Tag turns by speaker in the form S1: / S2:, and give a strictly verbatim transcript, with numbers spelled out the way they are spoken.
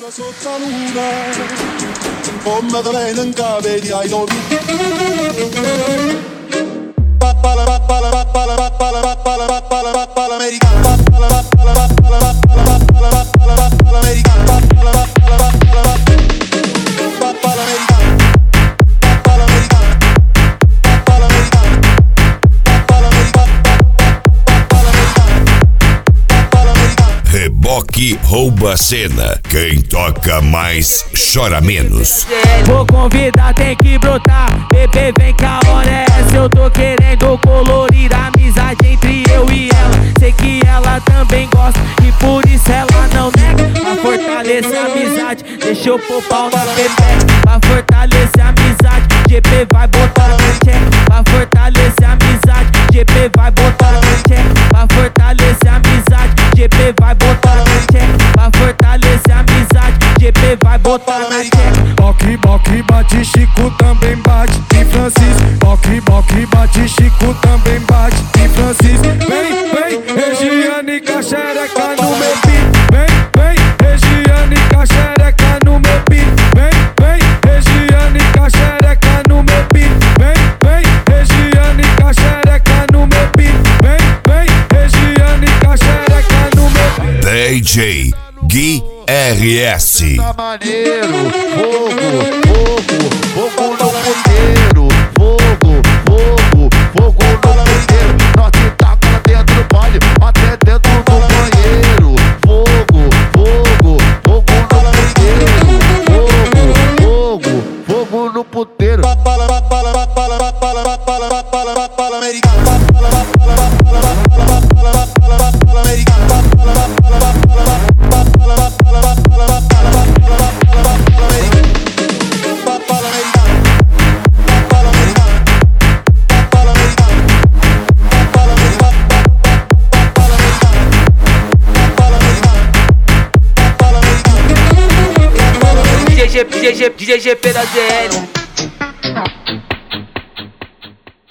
S1: Sotto luna, come te ne non capiti ai nomi. Pappala pappala pappala pappala pappala pappala pappala americana. Pappala pappala pappala pappala pappala pappala pappala americana. Pappala pappala pappala pappala americana. Pappala americana. Pappala americana. Pappala americana.
S2: Reboque rouba a cena. Quem toca mais, chora menos.
S3: Vou convidar, tem que brotar. Bebê, vem que a hora é essa. Eu tô querendo colorir a amizade entre eu e ela. Sei que ela também gosta e por isso ela não nega. Pra fortalecer a amizade, deixa eu pôr pau na pepeca. Pra fortalecer a amizade, G P vai botar na check. Pra fortalecer a amizade, G P vai botar na check. Pra fortalecer a amizade, G P vai botar na check. Pra fortalecer a amizade, G P vai botar na check.
S4: Boque, boque, bate, Chico também bate. E Francisco, boque, boque, bate, Chico também bate. E Francisco, vem, vem, Regiane, caxereca no meu pico. Vem, vem, Regiane, caxereca no meu pico. Vem, vem, Regiane, caxereca no meu pico. Vem, vem, Regiane, caxereca no meu pico. Vem, vem, Regiane, caxereca no meu pico.
S2: D J Gui R S.
S5: Tá maneiro, fogo, fogo, fogo no puteiro. Fogo, fogo, fogo no puteiro. Nós te taca lá dentro do baile, até dentro do banheiro. Fogo, fogo, fogo no puteiro. Fogo, fogo, fogo no puteiro.
S1: Pappala pappala pappala pappala pappala pappala pappala americana. Pappala pappala pappala pappala pappala pappala pappala americana. Pappala pappala pappala pappala pappala pappala pappala pappala pappala americana. Pappala americana. Pappala americana. Pappala americana. Pappala americana. Pappala americana. Pappala americana. Pappala americana.
S3: D J G P, D J G P da Z L.